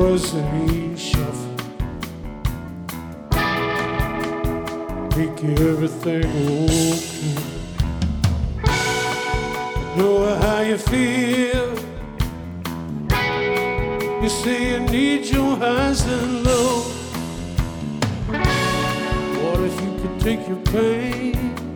cards ain't shuffled. Make everything okay. Know how you feel. You say you need your highs and lows. What if you could take your pain